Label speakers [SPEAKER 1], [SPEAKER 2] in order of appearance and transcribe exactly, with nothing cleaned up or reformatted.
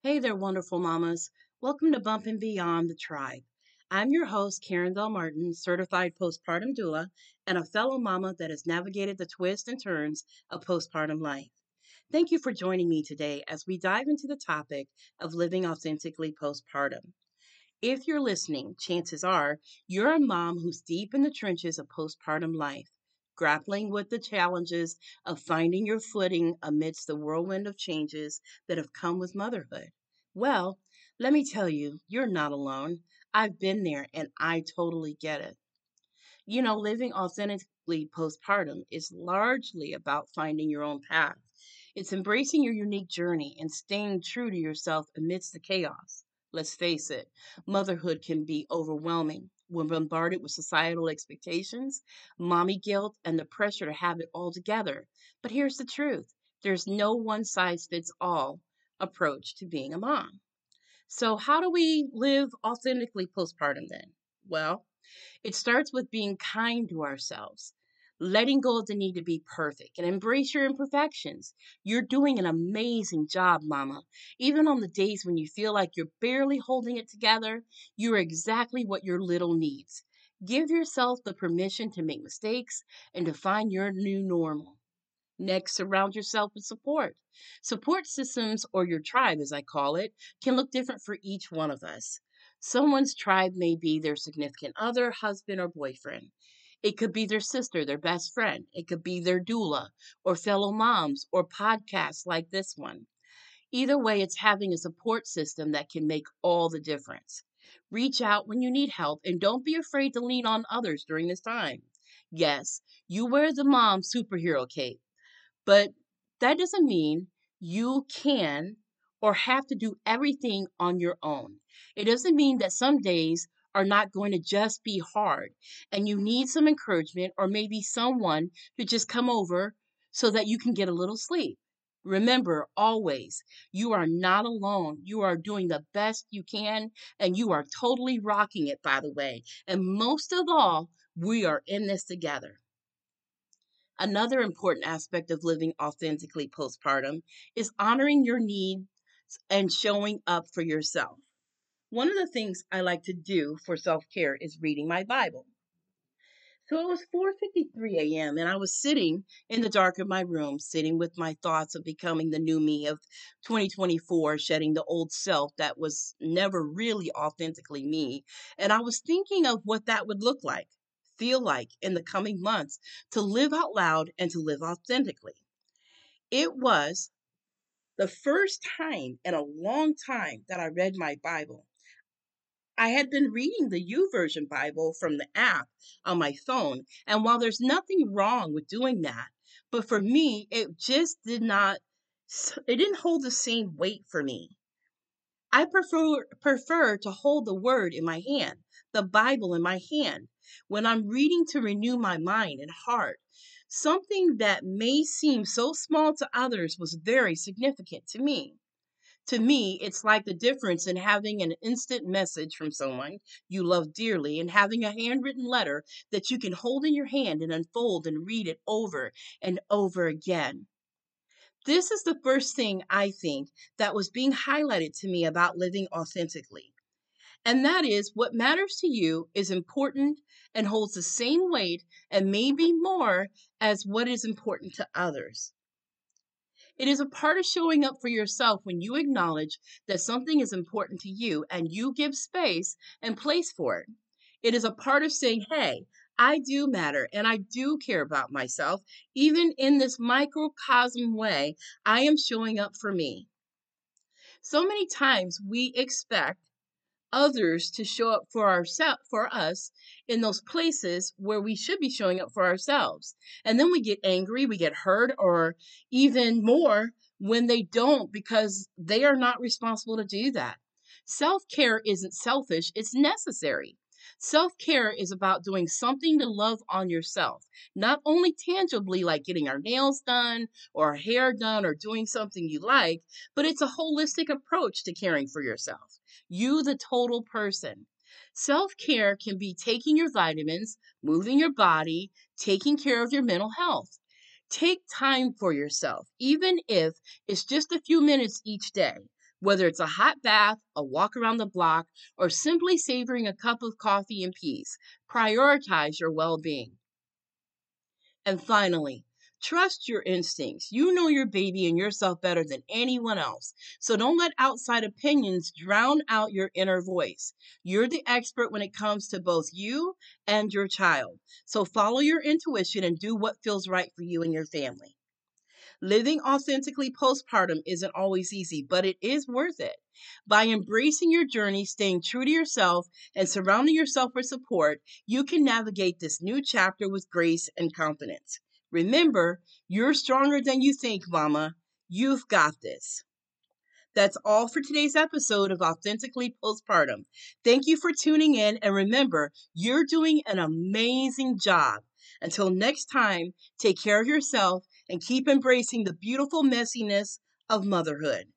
[SPEAKER 1] Hey there, wonderful mamas. Welcome to Bump and Beyond the Tribe. I'm your host, Karen Bell Martin, certified postpartum doula, and a fellow mama that has navigated the twists and turns of postpartum life. Thank you for joining me today as we dive into the topic of living authentically postpartum. If you're listening, chances are you're a mom who's deep in the trenches of postpartum life, grappling with the challenges of finding your footing amidst the whirlwind of changes that have come with motherhood. Well, let me tell you, you're not alone. I've been there and I totally get it. You know, living authentically postpartum is largely about finding your own path. It's embracing your unique journey and staying true to yourself amidst the chaos. Let's face it, motherhood can be overwhelming. We're bombarded with societal expectations, mommy guilt, and the pressure to have it all together. But here's the truth, there's no one size fits all approach to being a mom. So, how do we live authentically postpartum then? Well, it starts with being kind to ourselves, letting go of the need to be perfect and embrace your imperfections. You're doing an amazing job, mama. Even on the days when you feel like you're barely holding it together, you're exactly what your little needs. Give yourself the permission to make mistakes and to find your new normal. Next, surround yourself with support. Support systems, or your tribe as I call it, can look different for each one of us. Someone's tribe may be their significant other, husband, or boyfriend. It could be their sister, their best friend. It could be their doula, or fellow moms, or podcasts like this one. Either way, it's having a support system that can make all the difference. Reach out when you need help and don't be afraid to lean on others during this time. Yes, you wear the mom superhero cape, but that doesn't mean you can or have to do everything on your own. It doesn't mean that some days are not going to just be hard and you need some encouragement or maybe someone to just come over so that you can get a little sleep. Remember always, you are not alone. You are doing the best you can and you are totally rocking it, by the way. And most of all, we are in this together. Another important aspect of living authentically postpartum is honoring your needs and showing up for yourself. One of the things I like to do for self-care is reading my Bible. So it was four fifty-three a m and I was sitting in the dark of my room, sitting with my thoughts of becoming the new me of twenty twenty-four, shedding the old self that was never really authentically me. And I was thinking of what that would look like, feel like in the coming months to live out loud and to live authentically. It was the first time in a long time that I read my Bible. I had been reading the YouVersion Bible from the app on my phone, and while there's nothing wrong with doing that, but for me, it just did not, it didn't hold the same weight for me. I prefer prefer to hold the word in my hand, the Bible in my hand, when I'm reading to renew my mind and heart. Something that may seem so small to others was very significant to me. To me, it's like the difference in having an instant message from someone you love dearly and having a handwritten letter that you can hold in your hand and unfold and read it over and over again. This is the first thing I think that was being highlighted to me about living authentically. And that is what matters to you is important and holds the same weight and maybe more as what is important to others. It is a part of showing up for yourself when you acknowledge that something is important to you and you give space and place for it. It is a part of saying, hey, I do matter and I do care about myself. Even in this microcosm way, I am showing up for me. So many times we expect others to show up for ourselves for us in those places where we should be showing up for ourselves. And then we get angry, we get hurt, or even more when they don't because they are not responsible to do that. Self-care isn't selfish, it's necessary. Self-care is about doing something to love on yourself, not only tangibly like getting our nails done or our hair done or doing something you like, but it's a holistic approach to caring for yourself. You, the total person. Self care can be taking your vitamins, moving your body, taking care of your mental health. Take time for yourself, even if it's just a few minutes each day. Whether it's a hot bath, a walk around the block, or simply savoring a cup of coffee in peace, prioritize your well being. And finally, trust your instincts. You know your baby and yourself better than anyone else. So don't let outside opinions drown out your inner voice. You're the expert when it comes to both you and your child. So follow your intuition and do what feels right for you and your family. Living authentically postpartum isn't always easy, but it is worth it. By embracing your journey, staying true to yourself, and surrounding yourself with support, you can navigate this new chapter with grace and confidence. Remember, you're stronger than you think, Mama. You've got this. That's all for today's episode of Authentically Postpartum. Thank you for tuning in, and remember, you're doing an amazing job. Until next time, take care of yourself and keep embracing the beautiful messiness of motherhood.